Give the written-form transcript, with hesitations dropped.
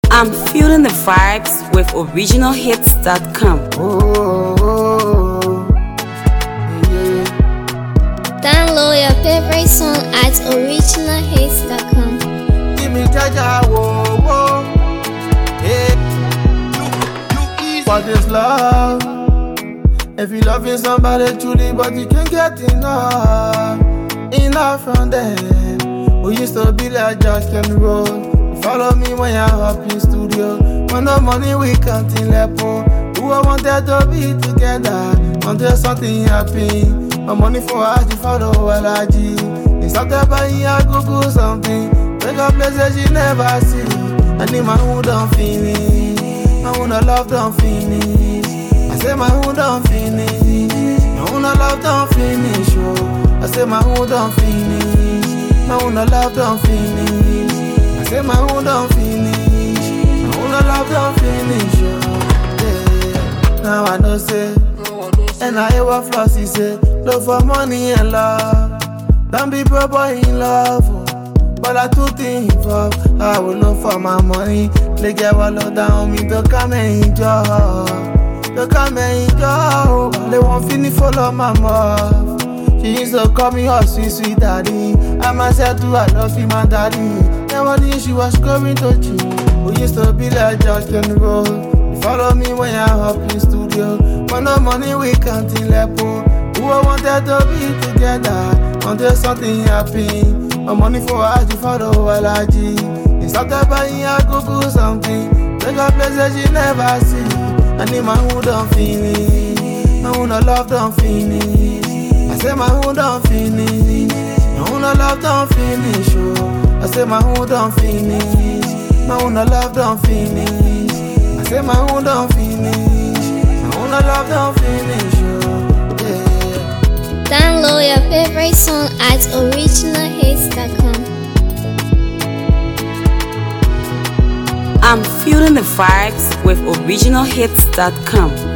I'm feeling the vibes with originalhits.com. Yeah. Download your favorite song at originalhits.com. Give me jaja, whoa, whoa. Hey. What is love? If you loving somebody truly, but you can't get enough from them. We used to be like Jack and Roll. Follow me when you're up in studio. When the money we can't in lepo. Who I wanted to be together until something happen. My money for Aji, follow Alaji. It's not about you, I Google something. Take a place that you never see. I need my hood on finish. My own love don't finish. I say my hood don't finish. My own love don't finish. Oh. I say my hood don't finish. My own love don't finish. Say my own don't finish, my own love don't finish, yeah. Now I know say, and I hear what Flossie say, look for money and love. Don't be broke boy in love, oh. But I too think involved. I will look for my money. They get wallow down me, don't come and enjoy. Don't come and enjoy. They won't finish follow my mouth. She used to call me her sweet, sweet daddy. I myself too, I love you, my daddy. Never knew she was coming to you. We used to be like Jack and Roll. You follow me when you're up in studio. When no money we can't in lepo. Who I wanted to be together until something happen. My money for Aji, follow Alaji. It's not about you, I Google something. Take a place that you never see. I need my hood on finish. My own love don't finish. I say my hood don't finish. My own love don't finish. Oh. I say my hood don't finish. My own love don't finish. I say my hood don't finish. My own love don't finish. Oh. Yeah. Download your favorite song at originalhits.com. I'm feeling the vibes with originalhits.com.